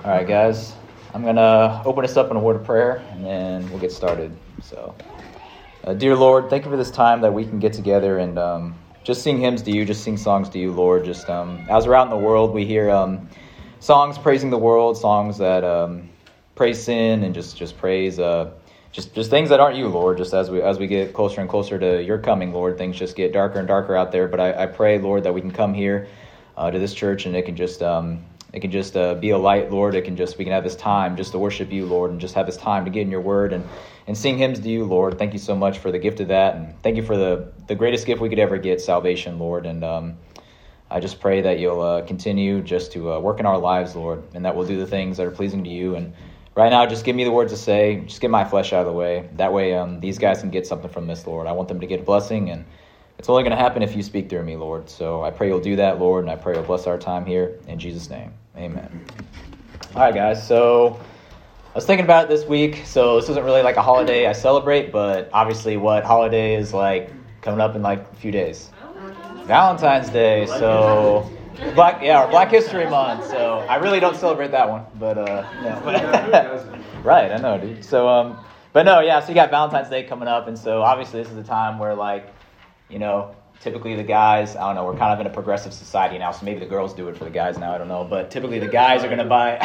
All right, guys. I'm going to open us up in a word of prayer, and then we'll get started. So, dear Lord, thank you for this time that we can get together and just sing hymns to you, just sing songs to you, Lord. Just as we're out in the world, we hear songs praising the world, songs that praise sin and just praise just things that aren't you, Lord. Just as we get closer and closer to your coming, Lord, things just get darker and darker out there. But I pray, Lord, that we can come here to this church and it can just be a light, Lord. We can have this time just to worship you, Lord, and just have this time to get in your word and sing hymns to you, Lord. Thank you so much for the gift of that, and thank you for the greatest gift we could ever get, salvation, Lord. And I just pray that you'll continue just to work in our lives, Lord, and that we'll do the things that are pleasing to you. And right now, just give me the words to say. Just get my flesh out of the way. That way, these guys can get something from this, Lord. I want them to get a blessing, and it's only going to happen if you speak through me, Lord. So I pray you'll do that, Lord, and I pray you'll bless our time here. In Jesus' name, amen. All right, guys, so I was thinking about it this week. So this isn't really like a holiday I celebrate, but obviously what holiday is like coming up in like a few days? Valentine's Day. So Black History Month. So I really don't celebrate that one, but no. Right, I know, dude. So but no, yeah. So you got Valentine's Day coming up, and so obviously this is a time where typically the guys, I don't know, we're kind of in a progressive society now, so maybe the girls do it for the guys now, I don't know, but typically the guys are going to buy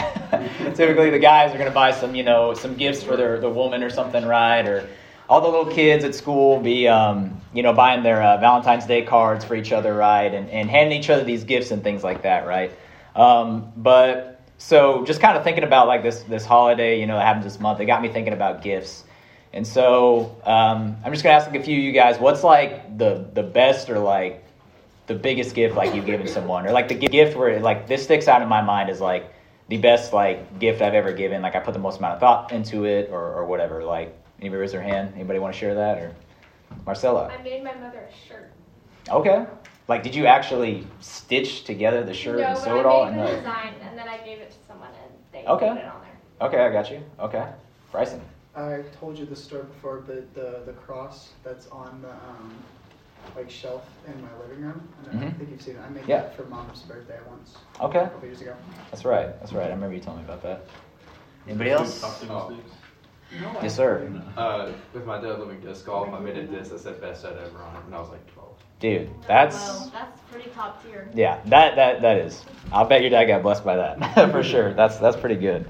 some gifts for their woman or something, right? Or all the little kids at school be buying their Valentine's Day cards for each other, right? And handing each other these gifts and things like that, right? But so just kind of thinking about like this holiday, that happens this month, it got me thinking about gifts. And so I'm just going to ask like a few of you guys, what's like the best or like the biggest gift like you've given someone? Or like the gift where like this sticks out in my mind as like the best like gift I've ever given. Like I put the most amount of thought into it or whatever. Like anybody raise their hand? Anybody want to share that? Or Marcella? I made my mother a shirt. Okay. Like did you actually stitch together the shirt and sew it all? No, but I made the design and then I gave it to someone and they put it on there. Okay, I got you. Okay. Bryson? I told you the story before, but the cross that's on the shelf in my living room. I think you've seen it. I made that for Mom's birthday once. Okay. A couple years ago. That's right. I remember you telling me about that. Anybody else? No. Yes, sir. With my dad living disc golf, I made a disc that said best set ever on it when I was like 12. Dude, that's pretty top tier. Yeah, that is. I'll bet your dad got blessed by that for sure. That's pretty good.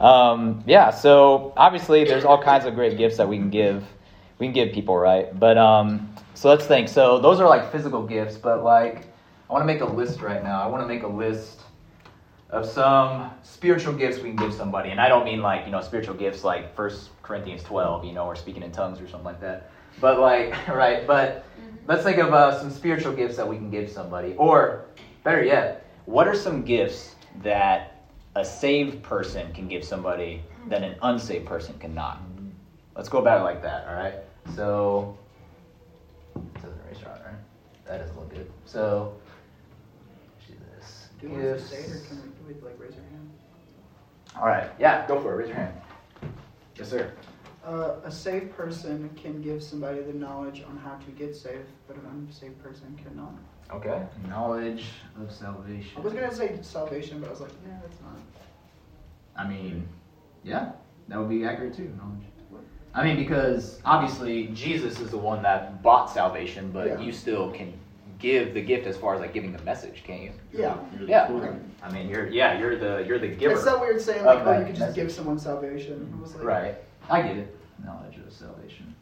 So obviously there's all kinds of great gifts that we can give people, right? But so let's think. So those are like physical gifts, but like I want to make a list right now. I want to make a list of some spiritual gifts we can give somebody, and I don't mean like spiritual gifts like 1 Corinthians 12, or speaking in tongues or something like that. But like right, but let's think of some spiritual gifts that we can give somebody, or better yet, what are some gifts that a saved person can give somebody that an unsaved person cannot? Let's go about it like that, all right? So, it doesn't erase right? That doesn't look good. So, let's do this. Do you want us to say it, or can we raise our hand? All right, yeah, go for it. Raise your hand. Yes, sir. A saved person can give somebody the knowledge on how to get saved, but an unsaved person cannot. Okay. Knowledge of salvation. I was going to say salvation, but I was like, yeah, that's not. I mean, yeah, that would be accurate too, knowledge. I mean, because obviously Jesus is the one that bought salvation, but you still can give the gift as far as like giving the message, can't you? Yeah. Yeah. I mean, you're the giver. It's so weird saying like, you could just give someone salvation. It was like, right. I get it. Knowledge of salvation.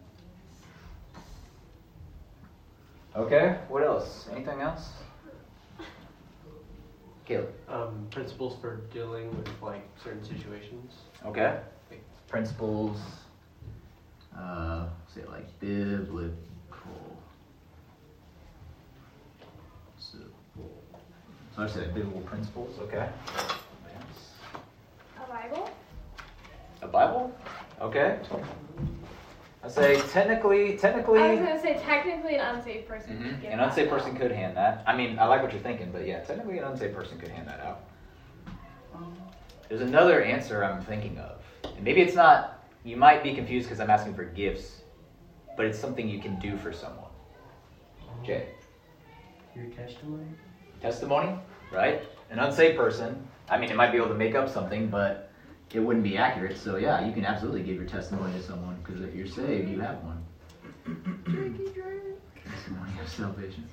Okay. What else? Anything else? Caleb. Principles for dealing with like certain situations. Okay. Principles. Say like biblical. So I said biblical principles. Okay. A Bible. A Bible. Okay. I say technically. I was gonna say technically an unsaved person. Could give An unsaved that person out. could hand that. I mean, I like what you're thinking, but yeah, technically an unsaved person could hand that out. There's another answer I'm thinking of, and maybe it's not. You might be confused because I'm asking for gifts, but it's something you can do for someone. Jay. Your testimony? Testimony, right? An unsaved person I mean, it might be able to make up something, but it wouldn't be accurate. So yeah, you can absolutely give your testimony to someone, because if you're saved, you have one. Testimony of salvation.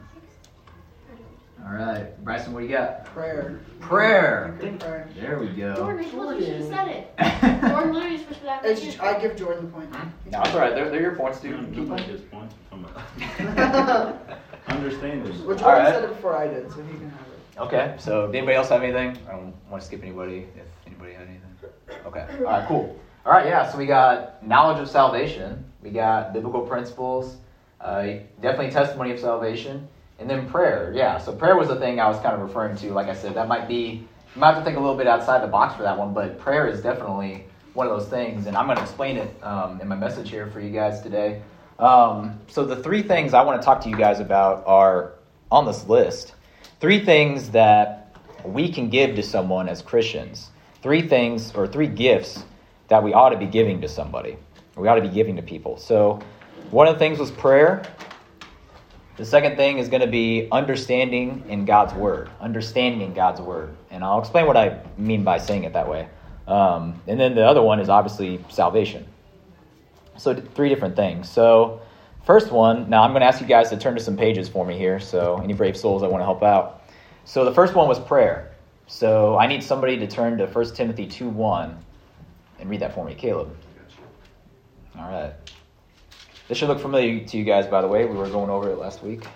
All right, Bryson, what do you got? Prayer. Prayer. Prayer. There we go. Jordan, I told you, she said it. Jordan literally is supposed to have it. I give Jordan the point. No, it's all right. They're your points, dude. Keep Keep like them. his point. Understanding. Well, Jordan All right. said it before I did, so he can have it. Okay, so did anybody else have anything? I don't want to skip anybody if anybody had anything. Okay, all right, cool. All right, yeah, so we got knowledge of salvation. We got biblical principles. Definitely testimony of salvation. And then prayer, yeah. So prayer was the thing I was kind of referring to. Like I said, that might be, you might have to think a little bit outside the box for that one, but prayer is definitely one of those things. And I'm going to explain it in my message here for you guys today. So the 3 things I want to talk to you guys about are on this list. 3 things that we can give to someone as Christians. 3 things or 3 gifts that we ought to be giving to somebody. Or we ought to be giving to people. So one of the things was prayer. The second thing is going to be understanding in God's Word. Understanding in God's Word. And I'll explain what I mean by saying it that way. And then the other one is obviously salvation. So 3 different things. So first one, now I'm going to ask you guys to turn to some pages for me here. So any brave souls that want to help out. So the first one was prayer. So I need somebody to turn to 1 Timothy 2:1 and read that for me. Caleb. All right. This should look familiar to you guys, by the way. We were going over it last week.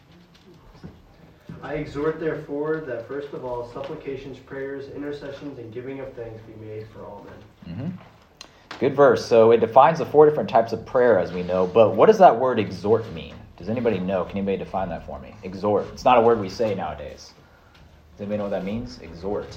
I exhort, therefore, that first of all, supplications, prayers, intercessions, and giving of thanks be made for all men. Mm-hmm. Good verse. So it defines the 4 different types of prayer, as we know. But what does that word exhort mean? Does anybody know? Can anybody define that for me? Exhort. It's not a word we say nowadays. Does anybody know what that means? Exhort.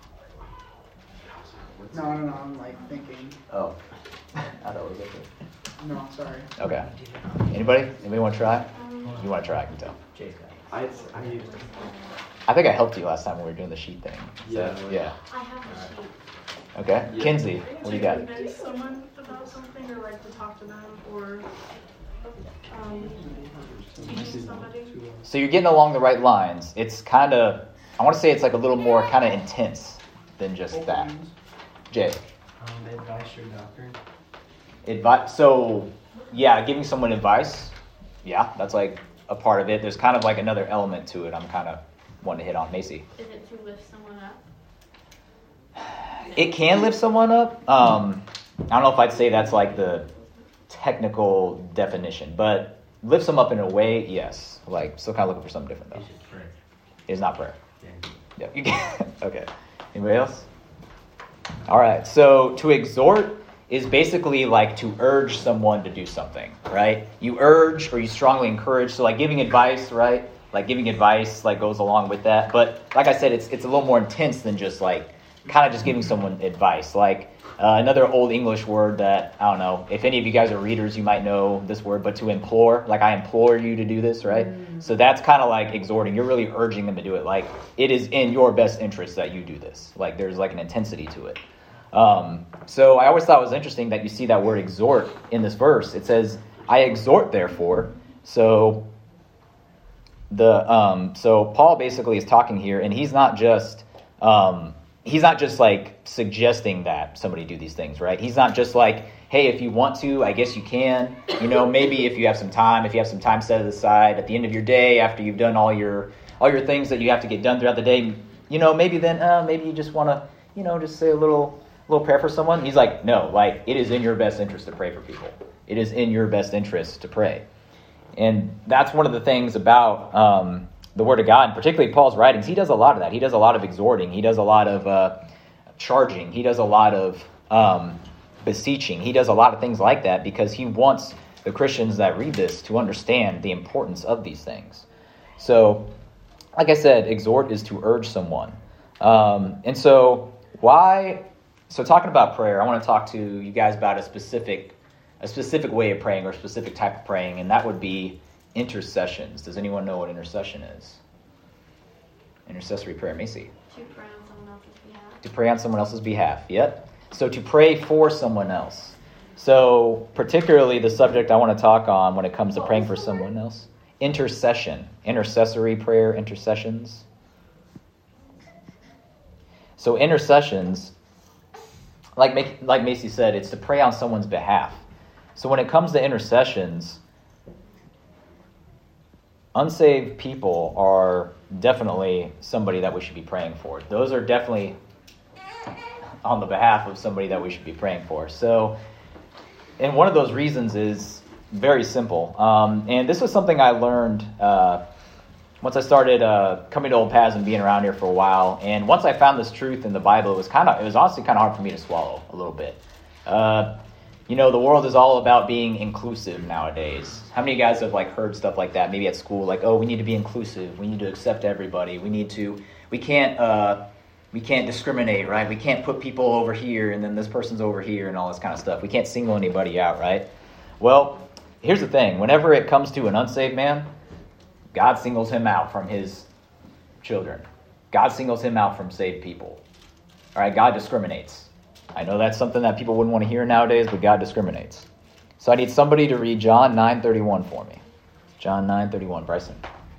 No, I'm like thinking. Oh. I thought it was okay. No, sorry. Okay. Anybody? Anybody want to try? You want to try, I can tell. I used it. I think I helped you last time when we were doing the sheet thing. So, yeah. I have a sheet. Okay. Yeah. Kinsey, what do you got? Convince someone about something, or like to talk to them, or teaching somebody. So you're getting along the right lines. It's kind of, I want to say it's like a little more kind of intense than just that. Jay. Advice or doctrine. Advice. So, yeah, giving someone advice. Yeah, that's like a part of it. There's kind of like another element to it I'm kind of wanting to hit on. Macy. Is it to lift someone up? It can lift someone up. I don't know if I'd say that's like the technical definition, but lifts them up in a way, yes. Like, still kind of looking for something different, though. It's just prayer. It's not prayer. Yeah. Yep. You can. Okay. Anybody else? All right. So to exhort is basically like to urge someone to do something, right? You urge or you strongly encourage. So like giving advice, right? Like giving advice like goes along with that. But like I said, it's a little more intense than just like kind of just giving someone advice. Like another old English word that, I don't know, if any of you guys are readers, you might know this word, but to implore, like I implore you to do this, right? So that's kind of like exhorting. You're really urging them to do it. Like it is in your best interest that you do this. Like there's like an intensity to it. So I always thought it was interesting that you see that word exhort in this verse. It says, I exhort therefore. So so Paul basically is talking here, and he's not just like suggesting that somebody do these things, right? He's not just like, hey, if you want to, I guess you can. You know, maybe if you have some time set aside at the end of your day after you've done all your things that you have to get done throughout the day, you know, maybe then maybe you just want to, you know, just say a little prayer for someone. He's like, no, like it is in your best interest to pray for people. It is in your best interest to pray. And that's one of the things about the Word of God, and particularly Paul's writings. He does a lot of that. He does a lot of exhorting. He does a lot of charging. He does a lot of beseeching. He does a lot of things like that because he wants the Christians that read this to understand the importance of these things. So, like I said, exhort is to urge someone. And so talking about prayer, I want to talk to you guys about a specific way of praying or a specific type of praying, and that would be intercessions. Does anyone know what intercession is? Intercessory prayer. Macy. To pray on someone else's behalf. To pray on someone else's behalf. Yep. So to pray for someone else. So particularly the subject I want to talk on when it comes to praying for someone else. Intercession. Intercessory prayer. Intercessions. So intercessions, like Macy said, it's to pray on someone's behalf. So when it comes to intercessions, unsaved people are definitely somebody that we should be praying for. Those are definitely on the behalf of somebody that we should be praying for. So, and one of those reasons is very simple. And this was something I learned once I started coming to Old Paths and being around here for a while. And once I found this truth in the Bible, it was honestly kind of hard for me to swallow a little bit. The world is all about being inclusive nowadays. How many of you guys have heard stuff like that? Maybe at school, we need to be inclusive. We need to accept everybody. We can't discriminate, right? We can't put people over here and then this person's over here and all this kind of stuff. We can't single anybody out, right? Well, here's the thing. Whenever it comes to an unsaved man, God singles him out from his children. God singles him out from saved people. All right, God discriminates. I know that's something that people wouldn't want to hear nowadays, but God discriminates. So I need somebody to read John 9:31 for me. John 9:31, Bryson.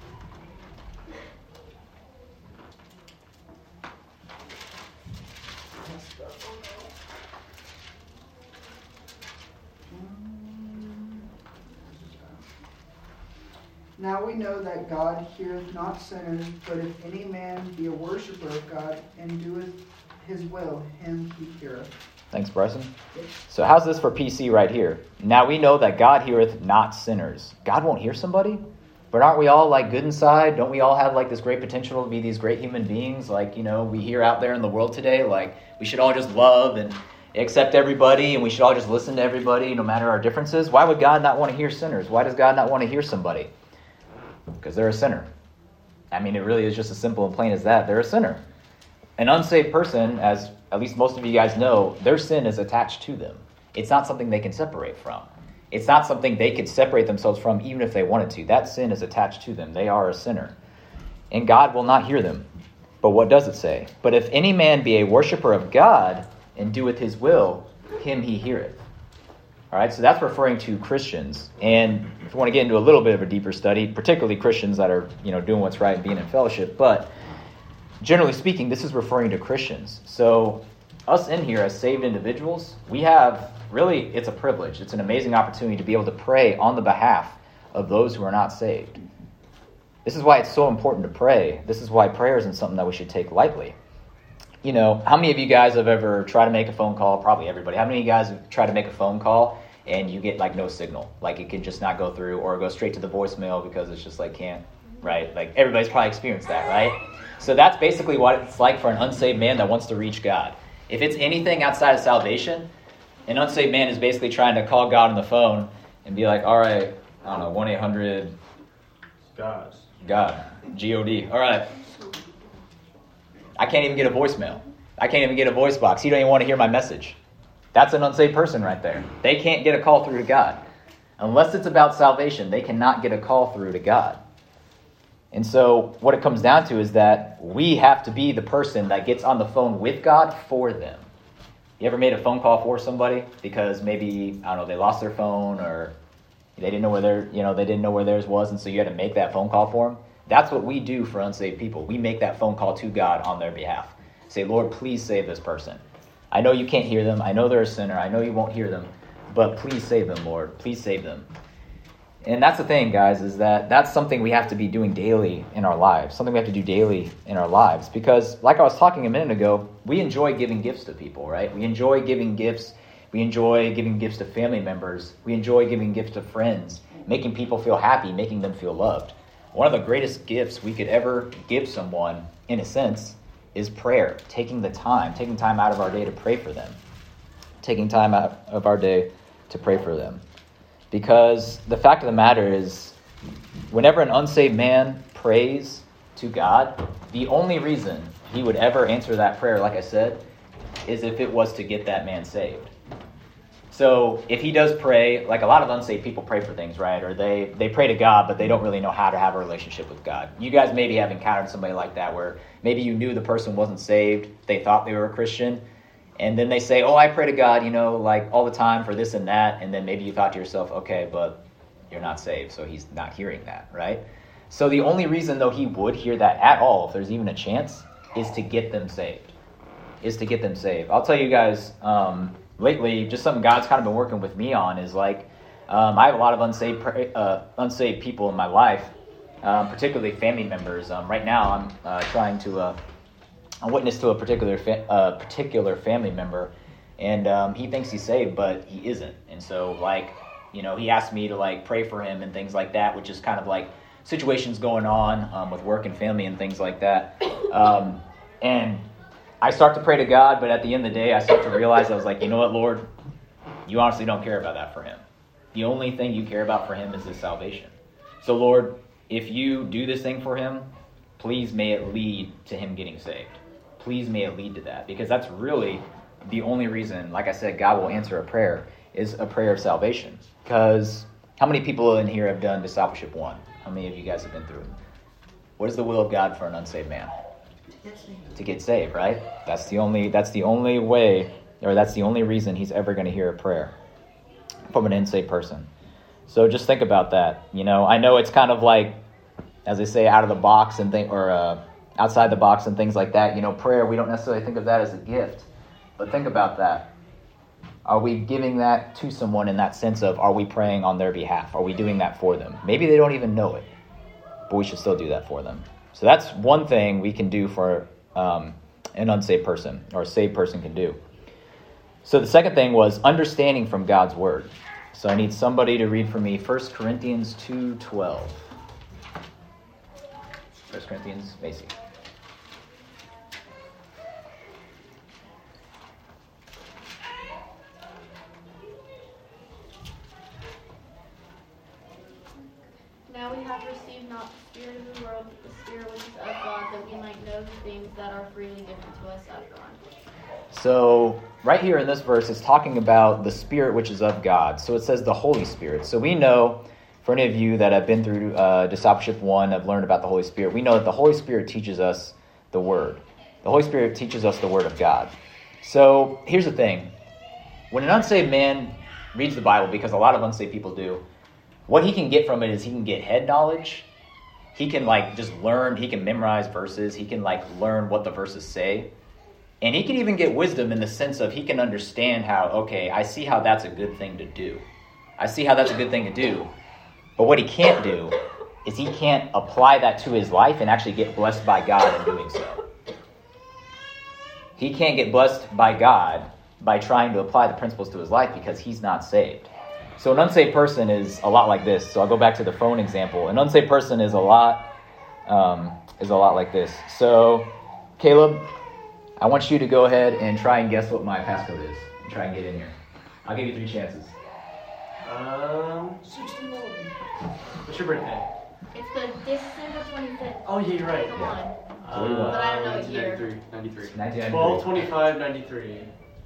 Now we know that God heareth not sinners, but if any man be a worshipper of God and doeth his will, him he heareth. Thanks, Bryson. So how's this for PC right here? Now we know that God heareth not sinners. God won't hear somebody? But aren't we all good inside? Don't we all have this great potential to be these great human beings? We hear out there in the world today, we should all just love and accept everybody and we should all just listen to everybody no matter our differences. Why would God not want to hear sinners? Why does God not want to hear somebody? Because they're a sinner. I mean, it really is just as simple and plain as that. They're a sinner. An unsaved person, as at least most of you guys know, their sin is attached to them. It's not something they can separate from. It's not something they could separate themselves from even if they wanted to. That sin is attached to them. They are a sinner. And God will not hear them. But what does it say? But if any man be a worshiper of God and doeth his will, him he heareth. All right, so that's referring to Christians. And if you want to get into a little bit of a deeper study, particularly Christians that are, doing what's right and being in fellowship, but generally speaking, this is referring to Christians. So us in here as saved individuals, we have it's a privilege. It's an amazing opportunity to be able to pray on the behalf of those who are not saved. This is why it's so important to pray. This is why prayer isn't something that we should take lightly. How many of you guys have ever tried to make a phone call? Probably everybody. How many of you guys have tried to make a phone call and you get no signal? It can just not go through or go straight to the voicemail because it's just can't, right? Everybody's probably experienced that, right? So that's basically what it's like for an unsaved man that wants to reach God. If it's anything outside of salvation, an unsaved man is basically trying to call God on the phone and be like, all right, I don't know, 1-800 God, G-O-D. All right. I can't even get a voicemail. I can't even get a voice box. He don't even want to hear my message. That's an unsaved person right there. They can't get a call through to God. Unless it's about salvation, they cannot get a call through to God. And so what it comes down to is that we have to be the person that gets on the phone with God for them. You ever made a phone call for somebody because maybe, I don't know, they lost their phone or they didn't know where they didn't know where theirs was, and so you had to make that phone call for them? That's what we do for unsaved people. We make that phone call to God on their behalf. Say, Lord, please save this person. I know you can't hear them. I know they're a sinner. I know you won't hear them. But please save them, Lord. Please save them. And that's the thing, guys, is that's something we have to be doing daily in our lives. Something we have to do daily in our lives. Because, like I was talking a minute ago, we enjoy giving gifts to people, right? We enjoy giving gifts. We enjoy giving gifts to family members. We enjoy giving gifts to friends. Making people feel happy. Making them feel loved. One of the greatest gifts we could ever give someone, in a sense, is prayer. Taking time out of our day to pray for them. Taking time out of our day to pray for them. Because the fact of the matter is, whenever an unsaved man prays to God, the only reason he would ever answer that prayer, like I said, is if it was to get that man saved. So if he does pray, like a lot of unsaved people pray for things, right? Or they pray to God, but they don't really know how to have a relationship with God. You guys maybe have encountered somebody like that where maybe you knew the person wasn't saved. They thought they were a Christian. And then they say, I pray to God, all the time for this and that. And then maybe you thought to yourself, okay, but you're not saved, so he's not hearing that, right? So the only reason, though, he would hear that at all, if there's even a chance, is to get them saved. is to get them saved. I'll tell you guys, lately, just something God's kind of been working with me on is like, I have a lot of unsaved people in my life, particularly family members. Right now, I'm trying to witness to a particular family member, and he thinks he's saved, but he isn't. And so, like, he asked me to like pray for him and things like that, which is kind of like situations going on with work and family and things like that. And I start to pray to God, but at the end of the day, I start to realize, I was like, you know what, Lord? You honestly don't care about that for him. The only thing you care about for him is his salvation. So, Lord, if you do this thing for him, please may it lead to him getting saved. Please may it lead to that. Because that's really the only reason, like I said, God will answer a prayer, is a prayer of salvation. Because how many people in here have done Discipleship 1? How many of you guys have been through it? What is the will of God for an unsaved man? To get saved, right? That's the only way, or that's the only reason he's ever going to hear a prayer from an unsaved person. So just think about that. I know it's kind of like, as they say, out of the box and outside the box and things like that. Prayer, we don't necessarily think of that as a gift, but think about that. Are we giving that to someone in that sense of, are we praying on their behalf? Are we doing that for them? Maybe they don't even know it, but we should still do that for them. So that's one thing we can do for an unsaved person, or a saved person can do. So the second thing was understanding from God's word. So I need somebody to read for me 1 Corinthians 2:12. 1 Corinthians, Macy. Now we have received not the spirit of the world, but the spirit which is of God, that we might know the things that are freely given to us of God. So right here in this verse, it's talking about the Spirit which is of God. So it says the Holy Spirit. So we know, for any of you that have been through Discipleship 1, have learned about the Holy Spirit, we know that the Holy Spirit teaches us the Word. The Holy Spirit teaches us the Word of God. So here's the thing. When an unsaved man reads the Bible, because a lot of unsaved people do, what he can get from it is he can get head knowledge. He can just learn, he can memorize verses, he can learn what the verses say. And he can even get wisdom in the sense of he can understand how, okay, I see how that's a good thing to do. I see how that's a good thing to do. But what he can't do is he can't apply that to his life and actually get blessed by God in doing so. He can't get blessed by God by trying to apply the principles to his life because he's not saved. So an unsaved person is a lot like this. So I'll go back to the phone example. An unsaved person is a lot like this. So, Caleb, I want you to go ahead and try and guess what my passcode is. And try and get in here. I'll give you 3 chances. 61. What's your birthday? It's the December 25th. Oh, yeah, you're right. Come Yeah. on. So what do you want? But I don't know what year. 93. 1993. 12/25/93.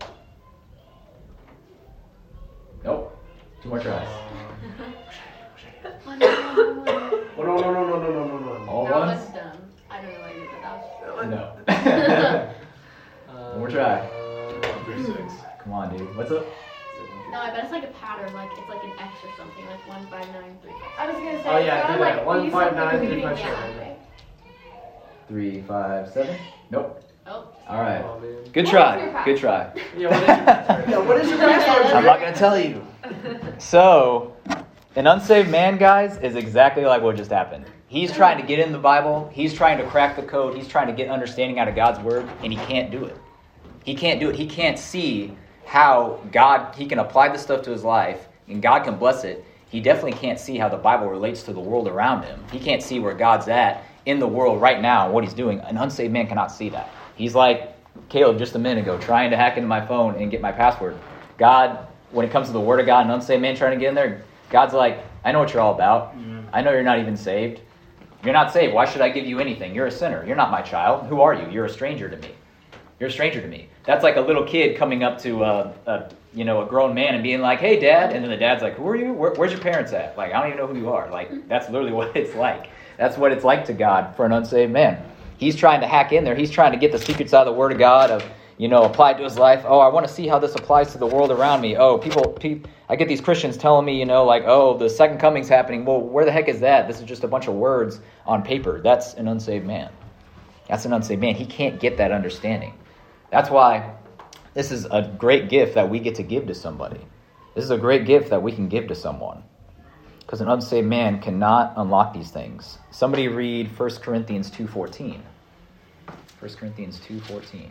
Nope. 2 more tries. Oh, no. Oh, no. All That ones? was dumb. I don't know what year, but that was No. One more try. 36. Come on, dude. What's up? No, I bet it's like a pattern, it's like an X or something, 1, 5, 9, 3. I was gonna say. Oh, yeah, do that. 1, 5, 9, 3, reading 5, it. 7. 3, 5, 7? Nope. Oh. All right. Oh, man. Good What try. was your Good try. Yeah, what is your password? I'm not going to tell you. So, an unsaved man, guys, is exactly like what just happened. He's trying to get in the Bible. He's trying to crack the code. He's trying to get understanding out of God's word, and he can't do it. He can't do it. He can't see how he can apply this stuff to his life, and God can bless it. He definitely can't see how the Bible relates to the world around him. He can't see where God's at in the world right now, what he's doing. An unsaved man cannot see that. He's like Caleb just a minute ago, trying to hack into my phone and get my password. God, when it comes to the word of God, an unsaved man trying to get in there, God's like, I know what you're all about. I know you're not even saved. You're not saved. Why should I give you anything? You're a sinner. You're not my child. Who are you? You're a stranger to me. You're a stranger to me. That's like a little kid coming up to a grown man and being like, hey, Dad. And then the dad's like, who are you? Where's your parents at? I don't even know who you are. That's literally what it's like. That's what it's like to God for an unsaved man. He's trying to hack in there. He's trying to get the secrets out of the Word of God of, applied to his life. Oh, I want to see how this applies to the world around me. Oh, people, I get these Christians telling me, oh, the second coming's happening. Well, where the heck is that? This is just a bunch of words on paper. That's an unsaved man. That's an unsaved man. He can't get that understanding. That's why this is a great gift that we get to give to somebody. This is a great gift that we can give to someone. Because an unsaved man cannot unlock these things. Somebody read 1 Corinthians 2:14. 1 Corinthians 2:14.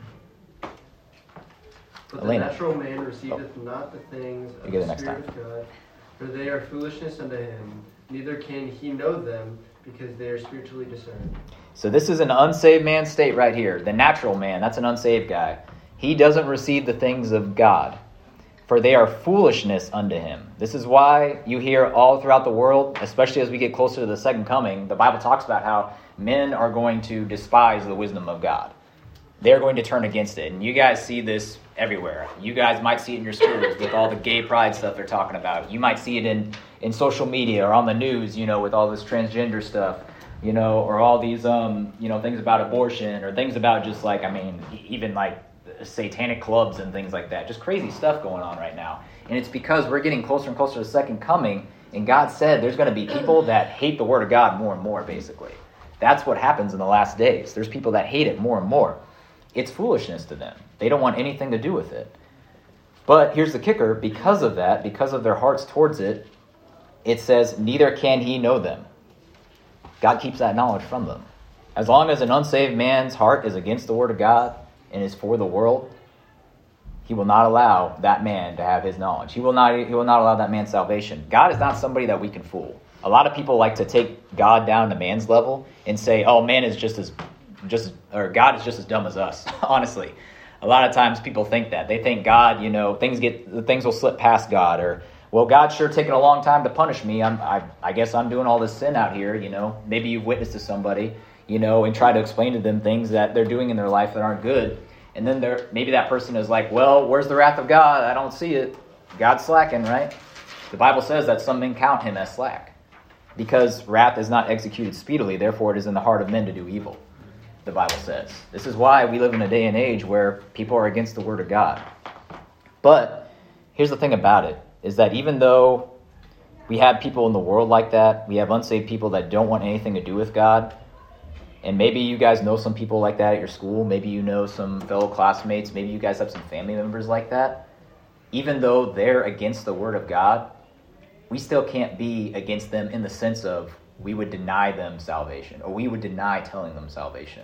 But Elena. the natural man receiveth not the things of get it the next Spirit time. of God, for they are foolishness unto him, neither can he know them, because they are spiritually discerned. So this is an unsaved man's state right here. The natural man, that's an unsaved guy. He doesn't receive the things of God, for they are foolishness unto him. This is why you hear all throughout the world, especially as we get closer to the second coming, the Bible talks about how men are going to despise the wisdom of God. They're going to turn against it. And you guys see this everywhere. You guys might see it in your schools with all the gay pride stuff they're talking about. You might see it in social media or on the news, with all this transgender stuff, or all these, things about abortion or things about just even satanic clubs and things like that. Just crazy stuff going on right now. And it's because we're getting closer and closer to the second coming. And God said there's going to be people that hate the word of God more and more, basically. That's what happens in the last days. There's people that hate it more and more. It's foolishness to them. They don't want anything to do with it. But here's the kicker. Because of that, because of their hearts towards it, it says, neither can he know them. God keeps that knowledge from them. As long as an unsaved man's heart is against the word of God and is for the world, he will not allow that man to have his knowledge. He will not allow that man's salvation. God is not somebody that we can fool. A lot of people like to take God down to man's level and say, oh, man is God is just as dumb as us. Honestly, a lot of times people think that. They think God, things will slip past God, or, well, God's sure taking a long time to punish me. I guess I'm doing all this sin out here, Maybe you've witnessed to somebody, and try to explain to them things that they're doing in their life that aren't good. And then maybe that person is like, well, where's the wrath of God? I don't see it. God's slacking, right? The Bible says that some men count him as slack. Because wrath is not executed speedily, therefore it is in the heart of men to do evil, the Bible says. This is why we live in a day and age where people are against the word of God. But here's the thing about it, is that even though we have people in the world like that, we have unsaved people that don't want anything to do with God, and maybe you guys know some people like that at your school, maybe you know some fellow classmates, maybe you guys have some family members like that, even though they're against the word of God, we still can't be against them in the sense of we would deny them salvation, or we would deny telling them salvation.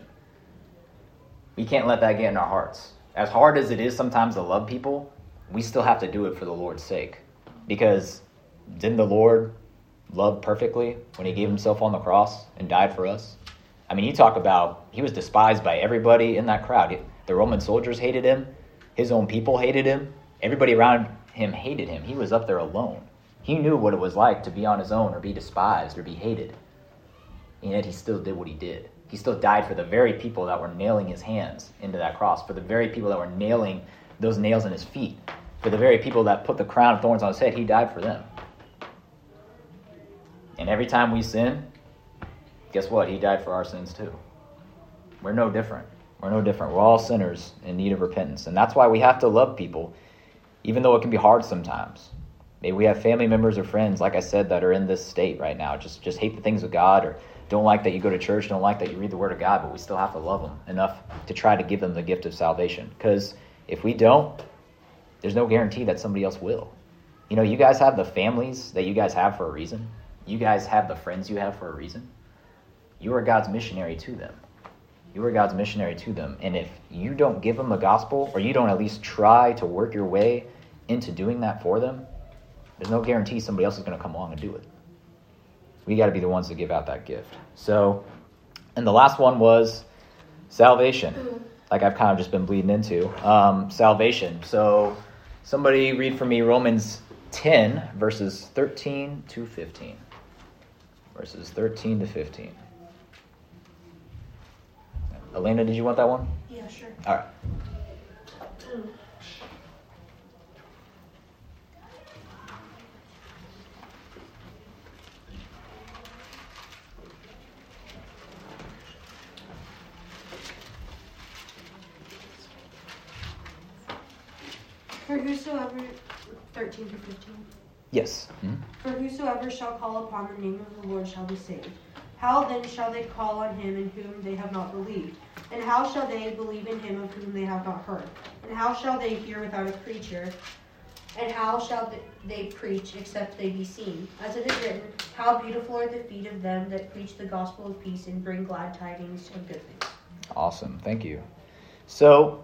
We can't let that get in our hearts. As hard as it is sometimes to love people, we still have to do it for the Lord's sake. Because didn't the Lord love perfectly when he gave himself on the cross and died for us? I mean, you talk about, he was despised by everybody in that crowd. The Roman soldiers hated him. His own people hated him. Everybody around him hated him. He was up there alone. He knew what it was like to be on his own or be despised or be hated. And yet he still did what he did. He still died for the very people that were nailing his hands into that cross, for the very people that were nailing those nails in his feet, for the very people that put the crown of thorns on his head. He died for them. And every time we sin, guess what? He died for our sins too. We're no different. We're no different. We're all sinners in need of repentance. And that's why we have to love people, even though it can be hard sometimes. Maybe we have family members or friends, like I said, that are in this state right now. Just hate the things of God, or don't like that you go to church, don't like that you read the Word of God, but we still have to love them enough to try to give them the gift of salvation. Because if we don't, there's no guarantee that somebody else will. You guys have the families that you guys have for a reason. You guys have the friends you have for a reason. You are God's missionary to them. You are God's missionary to them. And if you don't give them the gospel, or you don't at least try to work your way into doing that for them, there's no guarantee somebody else is going to come along and do it. We got to be the ones to give out that gift. So, and the last one was salvation. Like I've kind of just been bleeding into. Salvation. So somebody read for me Romans 10, verses 13 to 15. Verses 13 to 15. Elena, did you want that one? Yeah, sure. All right. For whosoever, 13 to 15. Yes. Mm-hmm. For whosoever shall call upon the name of the Lord shall be saved. How then shall they call on him in whom they have not believed? And how shall they believe in him of whom they have not heard? And how shall they hear without a preacher? And how shall they preach except they be seen? As it is written, how beautiful are the feet of them that preach the gospel of peace and bring glad tidings of good things. Awesome. Thank you. So,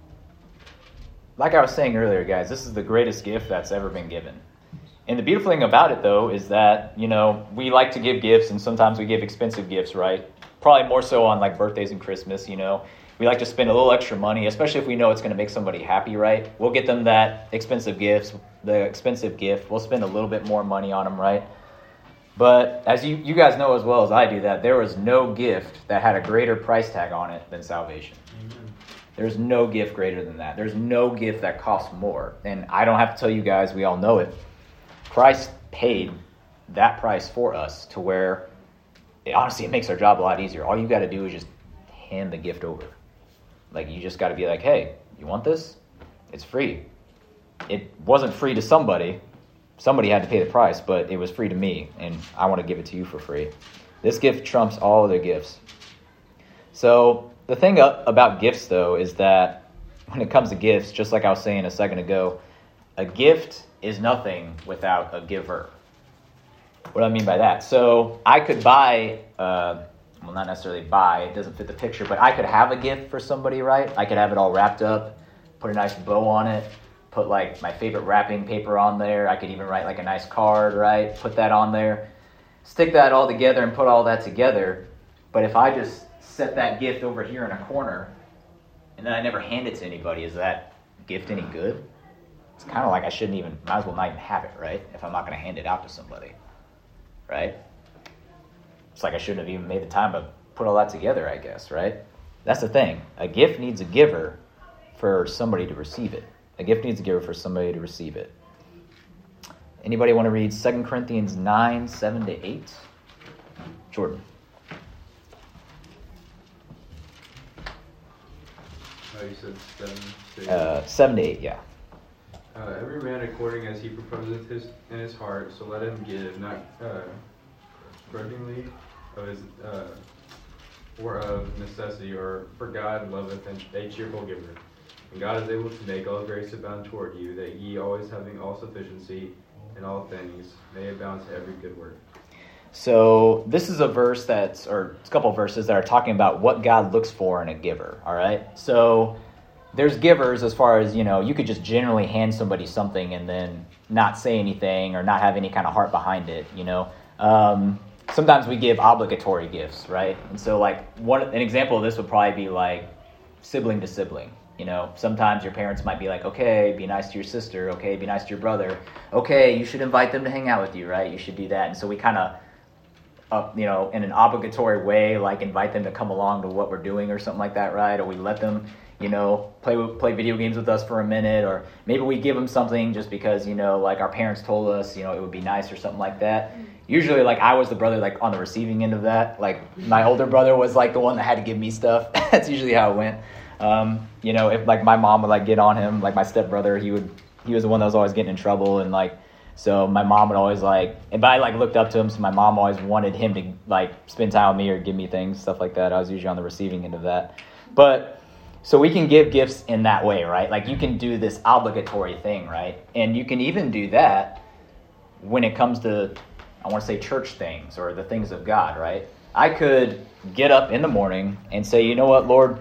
like I was saying earlier, guys, this is the greatest gift that's ever been given. And the beautiful thing about it, though, is that, we like to give gifts, and sometimes we give expensive gifts, right? Probably more so on, like, birthdays and Christmas, We like to spend a little extra money, especially if we know it's going to make somebody happy, right? We'll get them the expensive gift. We'll spend a little bit more money on them, right? But as you guys know as well as I do, that there was no gift that had a greater price tag on it than salvation. Amen. There's no gift greater than that. There's no gift that costs more. And I don't have to tell you guys, we all know it. Christ paid that price for us to where, honestly, it makes our job a lot easier. All you got to do is just hand the gift over. Like, you just got to be like, hey, you want this? It's free. It wasn't free to somebody. Somebody had to pay the price, but it was free to me, and I want to give it to you for free. This gift trumps all other gifts. So the thing about gifts, though, is that when it comes to gifts, just like I was saying a second ago, a gift is nothing without a giver. What do I mean by that? So I could buy... well, not necessarily buy, it doesn't fit the picture, but I could have a gift for somebody, right? I could have it all wrapped up, put a nice bow on it, put like my favorite wrapping paper on there. I could even write like a nice card, right? Put that on there, stick that all together and put all that together. But if I just set that gift over here in a corner and then I never hand it to anybody, is that gift any good? It's kind of like I might as well not even have it, right? If I'm not going to hand it out to somebody, right? It's like I shouldn't have even made the time to put all that together, I guess, right? That's the thing. A gift needs a giver for somebody to receive it. A gift needs a giver for somebody to receive it. Anybody want to read 2 Corinthians 9, 7-8? Jordan. You said 7 to 8, yeah. Every man according as he proposeth in his heart, so let him give, not grudgingly, of his or of necessity, or for God loveth a cheerful giver. And God is able to make all grace abound toward you, that ye always having all sufficiency in all things may abound to every good work. So this is a verse it's a couple of verses that are talking about what God looks for in a giver, all right? So there's givers as far as, you could just generally hand somebody something and then not say anything or not have any kind of heart behind it, Sometimes we give obligatory gifts, right? And so an example of this would probably be like sibling to sibling. Sometimes your parents might be like, okay, be nice to your sister. Okay, be nice to your brother. Okay, you should invite them to hang out with you, right? You should do that. And so we kind of, in an obligatory way, like invite them to come along to what we're doing or something like that, right? Or we let them, play video games with us for a minute, or maybe we give them something just because, like our parents told us, it would be nice or something like that. Usually, I was the brother, on the receiving end of that. My older brother was, the one that had to give me stuff. That's usually how it went. If, my mom would, get on him, my stepbrother, he was the one that was always getting in trouble, and, so my mom would always, but I, looked up to him, so my mom always wanted him to, spend time with me or give me things, stuff like that. I was usually on the receiving end of that. But, so we can give gifts in that way, right? You can do this obligatory thing, right? And you can even do that when it comes to, I want to say, church things or the things of God, right? I could get up in the morning and say, you know what, Lord,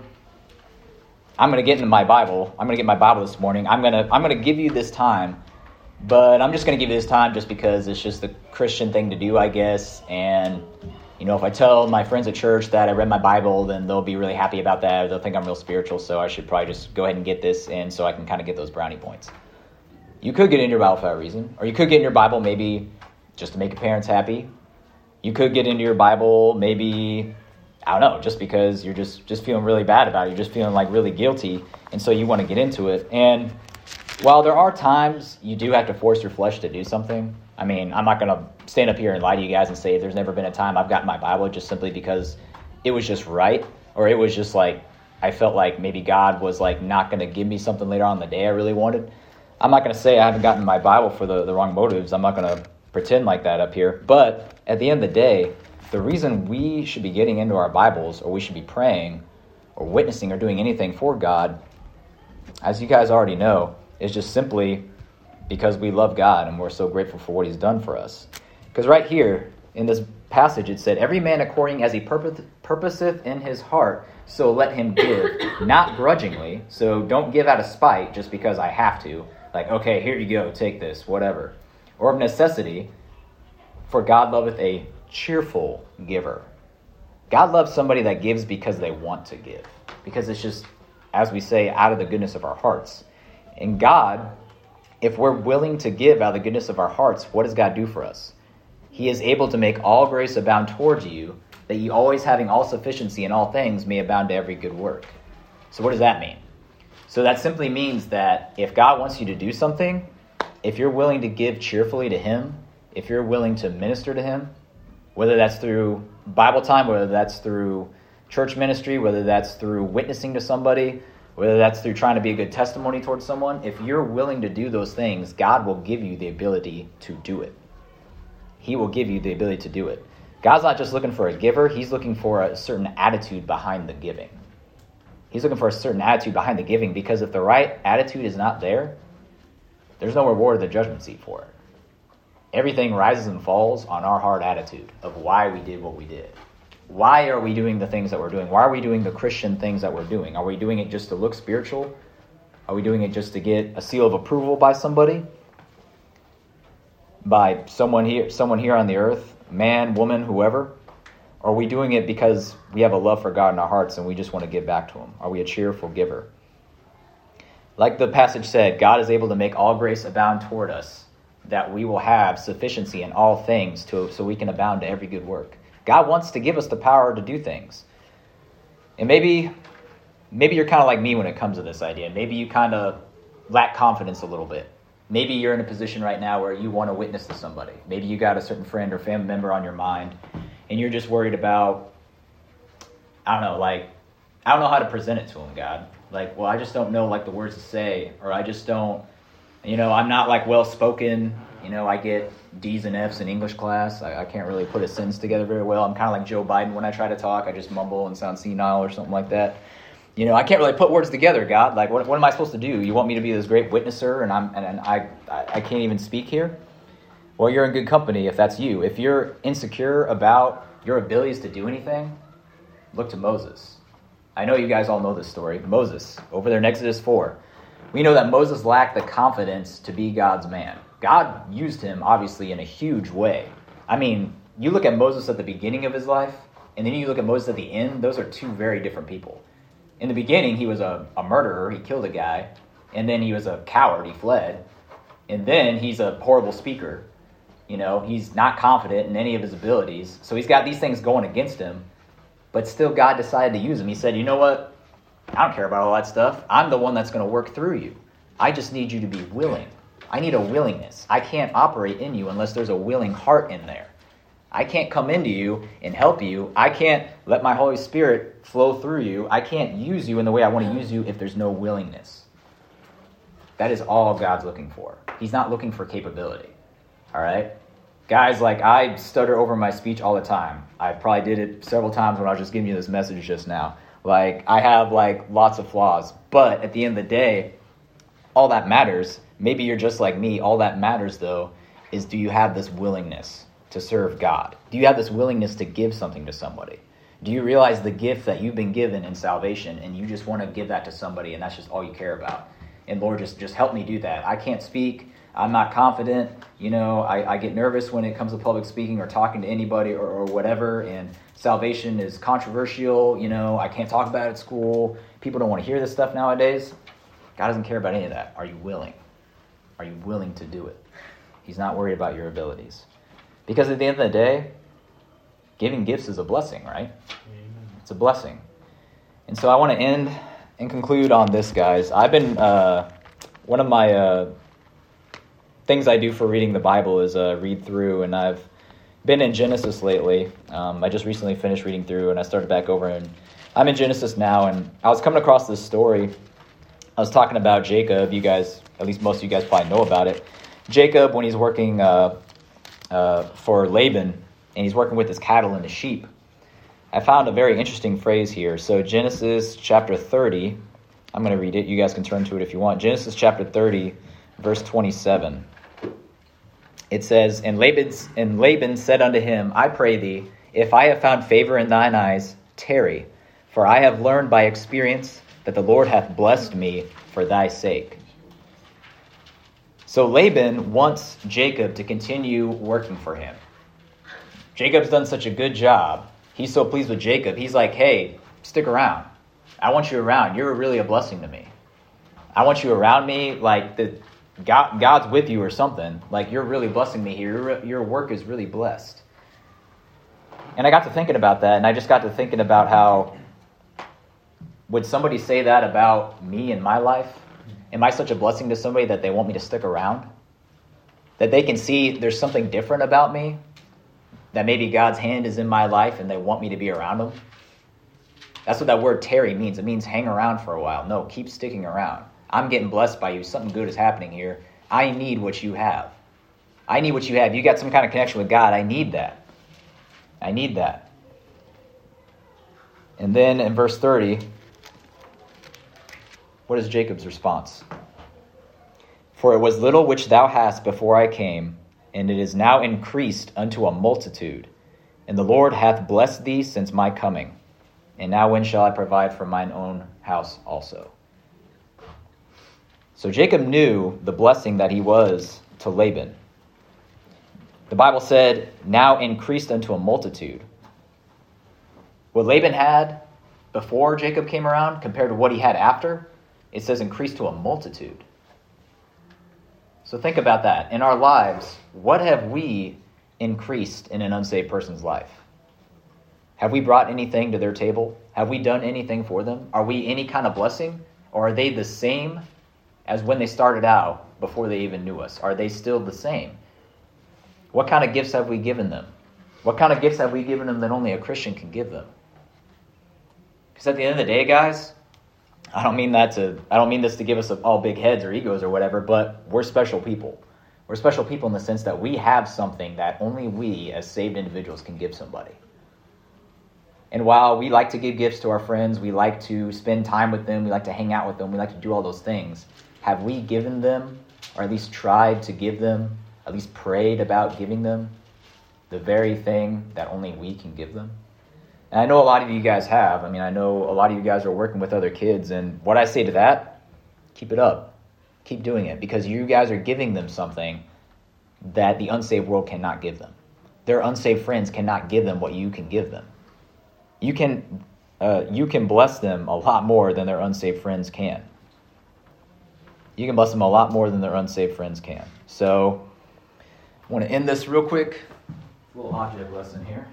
I'm going to get into my Bible. I'm going to get my Bible this morning. I'm going to give you this time, but I'm just going to give you this time just because it's just the Christian thing to do, I guess. And, if I tell my friends at church that I read my Bible, then they'll be really happy about that. They'll think I'm real spiritual, so I should probably just go ahead and get this in so I can kind of get those brownie points. You could get into your Bible for that reason, or you could get in your Bible maybe just to make your parents happy. You could get into your Bible maybe, I don't know, just because you're just feeling really bad about it. You're just feeling really guilty, and so you want to get into it. And while there are times you do have to force your flesh to do something, I mean, I'm not going to stand up here and lie to you guys and say there's never been a time I've gotten my Bible just simply because it was just right, or it was just I felt like maybe God was not going to give me something later on in the day I really wanted. I'm not going to say I haven't gotten my Bible for the wrong motives. I'm not going to pretend like that up here. But at the end of the day, the reason we should be getting into our Bibles, or we should be praying or witnessing or doing anything for God, as you guys already know, is just simply because we love God and we're so grateful for what he's done for us. Because right here in this passage it said, every man according as he purposeth in his heart, so let him give, not grudgingly. So don't give out of spite just because I have to. Like, okay, here you go, take this, whatever. Or of necessity, for God loveth a cheerful giver. God loves somebody that gives because they want to give. Because it's just, as we say, out of the goodness of our hearts. And God, if we're willing to give out of the goodness of our hearts, what does God do for us? He is able to make all grace abound towards you, that you always having all sufficiency in all things may abound to every good work. So what does that mean? So that simply means that if God wants you to do something, if you're willing to give cheerfully to him, if you're willing to minister to him, whether that's through Bible time, whether that's through church ministry, whether that's through witnessing to somebody, whether that's through trying to be a good testimony towards someone, if you're willing to do those things, God will give you the ability to do it. He will give you the ability to do it. God's not just looking for a giver, he's looking for a certain attitude behind the giving. He's looking for a certain attitude behind the giving, because if the right attitude is not there, there's no reward of the judgment seat for it. Everything rises and falls on our hard attitude of why we did what we did. Why are we doing the things that we're doing? Why are we doing the Christian things that we're doing? Are we doing it just to look spiritual? Are we doing it just to get a seal of approval by somebody? By someone here on the earth, man, woman, whoever? Or are we doing it because we have a love for God in our hearts and we just want to give back to him? Are we a cheerful giver? Like the passage said, God is able to make all grace abound toward us, that we will have sufficiency in all things so we can abound to every good work. God wants to give us the power to do things. And maybe you're kind of like me when it comes to this idea. Maybe you kind of lack confidence a little bit. Maybe you're in a position right now where you want to witness to somebody. Maybe you got a certain friend or family member on your mind, and you're just worried about, I don't know how to present it to them, God. Like, well, I just don't know, like, the words to say, or I just don't, I'm not, like, well-spoken. I get D's and F's in English class. I can't really put a sentence together very well. I'm kind of like Joe Biden when I try to talk. I just mumble and sound senile or something like that. I can't really put words together, God. Like, what am I supposed to do? You want me to be this great witnesser, and I can't even speak here? Well, you're in good company if that's you. If you're insecure about your abilities to do anything, look to Moses. I know you guys all know this story. Moses, over there in Exodus 4. We know that Moses lacked the confidence to be God's man. God used him, obviously, in a huge way. I mean, you look at Moses at the beginning of his life, and then you look at Moses at the end, those are two very different people. In the beginning, he was a murderer. He killed a guy. And then he was a coward. He fled. And then he's a horrible speaker. He's not confident in any of his abilities. So he's got these things going against him. But still, God decided to use him. He said, you know what? I don't care about all that stuff. I'm the one that's going to work through you. I just need you to be willing. I need a willingness. I can't operate in you unless there's a willing heart in there. I can't come into you and help you. I can't let my Holy Spirit flow through you. I can't use you in the way I want to use you if there's no willingness. That is all God's looking for. He's not looking for capability. All right? Guys, I stutter over my speech all the time. I probably did it several times when I was just giving you this message just now. I have, lots of flaws. But at the end of the day, all that matters, maybe you're just like me, all that matters, though, is do you have this willingness to serve God? Do you have this willingness to give something to somebody? Do you realize the gift that you've been given in salvation and you just want to give that to somebody and that's just all you care about? And Lord, just help me do that. I can't speak. I'm not confident. I get nervous when it comes to public speaking or talking to anybody or whatever. And salvation is controversial. I can't talk about it at school. People don't want to hear this stuff nowadays. God doesn't care about any of that. Are you willing? Are you willing to do it? He's not worried about your abilities. Because at the end of the day, giving gifts is a blessing, right? Amen. It's a blessing. And so I want to end and conclude on this, guys. I've been, one of my things I do for reading the Bible is read through, and I've been in Genesis lately. I just recently finished reading through, and I started back over, and I'm in Genesis now, and I was coming across this story. I was talking about Jacob. You guys, at least most of you guys probably know about it. Jacob, when he's working for Laban, and he's working with his cattle and his sheep. I found a very interesting phrase here. So Genesis chapter 30, I'm going to read it. You guys can turn to it if you want. Genesis chapter 30, verse 27. It says, And Laban said unto him, I pray thee, if I have found favor in thine eyes, tarry, for I have learned by experience that the Lord hath blessed me for thy sake. So Laban wants Jacob to continue working for him. Jacob's done such a good job. He's so pleased with Jacob. He's like, hey, stick around. I want you around. You're really a blessing to me. I want you around me like God's with you or something. Like you're really blessing me here. Your work is really blessed. And I got to thinking about that, and I just got to thinking about how would somebody say that about me in my life? Am I such a blessing to somebody that they want me to stick around? That they can see there's something different about me? That maybe God's hand is in my life and they want me to be around them? That's what that word tarry means. It means hang around for a while. No, keep sticking around. I'm getting blessed by you. Something good is happening here. I need what you have. I need what you have. You got some kind of connection with God. I need that. I need that. And then in verse 30, what is Jacob's response? For it was little which thou hast before I came, and it is now increased unto a multitude. And the Lord hath blessed thee since my coming. And now when shall I provide for mine own house also? So Jacob knew the blessing that he was to Laban. The Bible said, now increased unto a multitude. What Laban had before Jacob came around compared to what he had after, it says increased to a multitude. So think about that. In our lives, what have we increased in an unsaved person's life? Have we brought anything to their table? Have we done anything for them? Are we any kind of blessing? Or are they the same as when they started out before they even knew us? Are they still the same? What kind of gifts have we given them? What kind of gifts have we given them that only a Christian can give them? Because at the end of the day, guys, I don't mean this to give us all big heads or egos or whatever, but we're special people. We're special people in the sense that we have something that only we as saved individuals can give somebody. And while we like to give gifts to our friends, we like to spend time with them, we like to hang out with them, we like to do all those things, have we given them, or at least tried to give them, at least prayed about giving them the very thing that only we can give them? And I know a lot of you guys have. I mean, I know a lot of you guys are working with other kids, and what I say to that, keep it up. Keep doing it, because you guys are giving them something that the unsaved world cannot give them. Their unsaved friends cannot give them what you can give them. You can bless them a lot more than their unsaved friends can. You can bless them a lot more than their unsaved friends can. So, I want to end this real quick. A little object lesson here.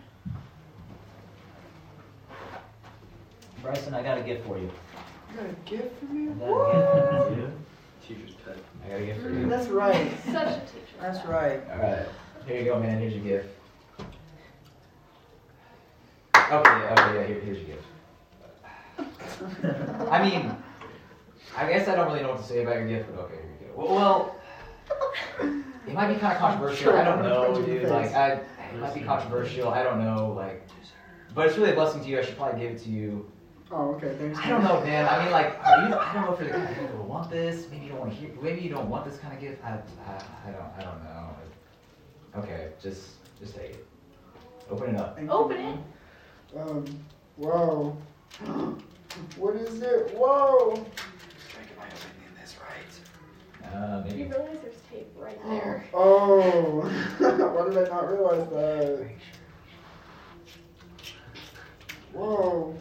Bryson, I got a gift for you. You got a gift for me? I got a gift for you. Teacher's pet. I got a gift for you. That's right. Such a teacher. That's right. All right. Here you go, man. Here's your gift. Okay, here's your gift. I mean, I guess I don't really know what to say about your gift, but okay, here you go. Well, it might be kind of controversial. I don't know, dude. Like, it might be controversial. I don't know, like, but it's really a blessing to you. I should probably give it to you. Oh, okay, thanks. I don't know, man. I mean, like, I don't know if you're the kind of people who want this. Maybe you don't want to hear. Maybe you don't want this kind of gift. I don't know. Okay, just take it. Open it up. Open it. Whoa. What is it? Whoa. Am I opening this right? Maybe. You realize there's tape right there. Oh. Why did I not realize that? Whoa.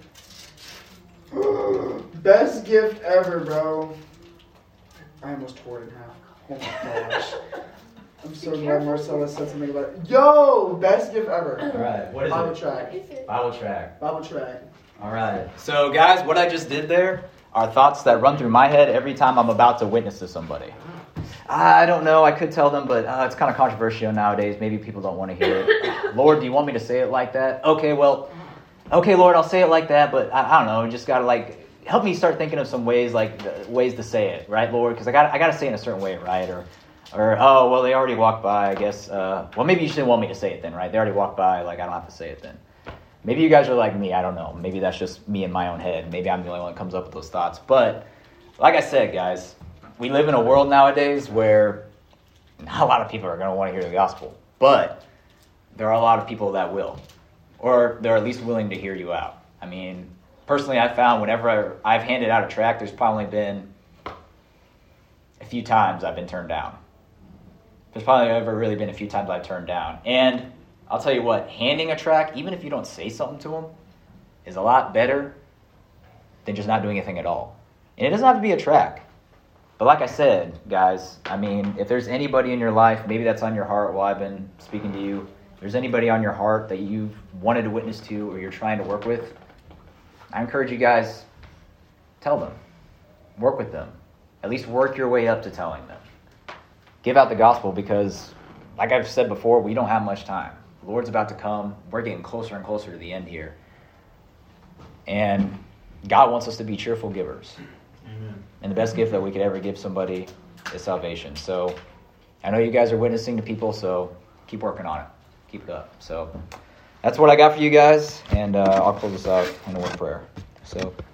Best gift ever, bro. I almost tore it in half. Oh my gosh. I'm so glad Marcella said something about it. Yo! Best gift ever. All right. What is Bible it? track. What is it? Bible track. Bible track. All right. So, guys, what I just did there are thoughts that run through my head every time I'm about to witness to somebody. I don't know. I could tell them, but it's kind of controversial nowadays. Maybe people don't want to hear it. Lord, do you want me to say it like that? Okay, Lord, I'll say it like that, but I don't know. You just got to, help me start thinking of some ways, ways to say it, right, Lord? Because I got to say it in a certain way, right? Or Or, oh, well, they already walked by, I guess. Well, maybe you just didn't want me to say it then, right? They already walked by, like, I don't have to say it then. Maybe you guys are like me, I don't know. Maybe that's just me in my own head. Maybe I'm the only one that comes up with those thoughts. But, like I said, guys, we live in a world nowadays where not a lot of people are going to want to hear the gospel. But there are a lot of people that will. Or they're at least willing to hear you out. I mean, personally, I found whenever I've handed out a tract, there's probably been a few times I've been turned down. There's probably ever really been a few times I've turned down. And I'll tell you what, handing a tract, even if you don't say something to them, is a lot better than just not doing anything at all. And it doesn't have to be a tract. But like I said, guys, I mean, if there's anybody in your life, maybe that's on your heart while I've been speaking to you, if there's anybody on your heart that you've wanted to witness to or you're trying to work with, I encourage you guys, tell them. Work with them. At least work your way up to telling them. Give out the gospel because, like I've said before, we don't have much time. The Lord's about to come. We're getting closer and closer to the end here. And God wants us to be cheerful givers. Amen. And the best gift that we could ever give somebody is salvation. So I know you guys are witnessing to people, so keep working on it. Keep it up. So that's what I got for you guys, and I'll close this out in a word of prayer. So